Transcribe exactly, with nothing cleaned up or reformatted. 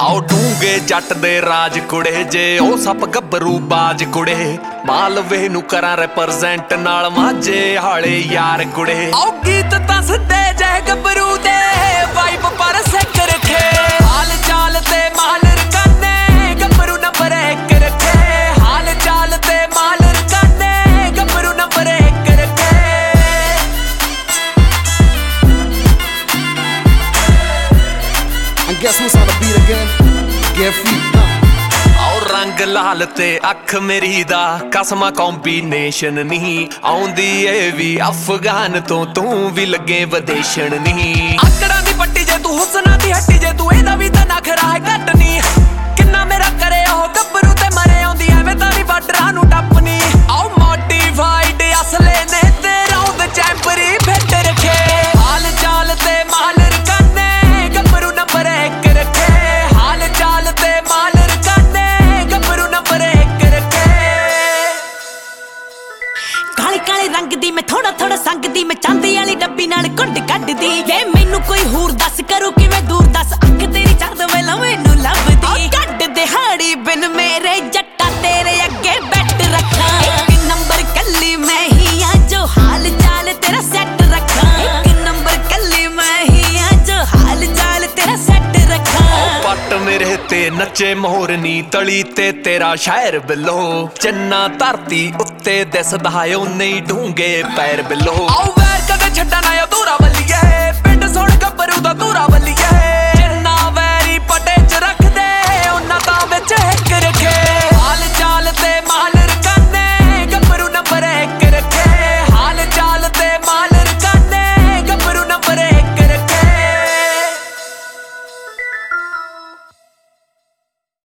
आओ डूंगे जट दे राज कुड़े जे ओ सप गब्बरू बाज कुड़े मालवे नू करा रिप्रेजेंट नाल माझे हाले यार कुड़े आओ गीत दसदे जै गब्बरू दे वाइब पर सेक रखे हाल चाल ते माल रकाने गब्बरू नंबर एक रखे हाल चाल ते माल रकाने गब्बरू नंबर एक रखे And guess who's on the beat again? Get free. और रंग लाल ते अख मेरी दा कसमा कॉम्बिनेशन नहीं आउंदी ए भी अफगान तो तू भी लगे विदेशन नहीं आकड़ा दी पट्टी जे तू हुस्ना दी हट्टी जे तू एदा भी ता नखरा है घट नहीं किन्ना मेरा करे ओ गब्बरू ते मरे आउंदी एवें तारी बार्डरां नू टपनी आओ मॉडिफाइड असले ने ते राउंड चैंपरी फिट रखे हाल चाल ते माल रकाने गब्बरू नंबर एक रखे हाल चाल ते माल रकाने गब्बरू नंबर एक रखे काले काले रंग दी मैं थोड़ा थोड़ा संग दी मैं चांदी वाली डब्बी नाल कुंड कड्ड दी वे मैनू कोई होर दस करू किवें दूर दस अख तेरी चढ़द वेला मैनू लभदी कड्ड दिहाड़ी बिन मेरे जट्टा तेरे अगे बैठ रखा एक नंबर कल्ली मैं ही आ जो हाल चाल तेरा सेट रखा एक नंबर कल्ली मैं ही आ जो हाल चाल तेरा सेट रखा पट मेरे ते नचे मोरनी तली ते तेरा शायर बिलो चन्ना धरती उत्ते दिसदा ਓ नहीं ढूंगे पैर बिलो आओ वैर कदे छड्डा ना अधूरा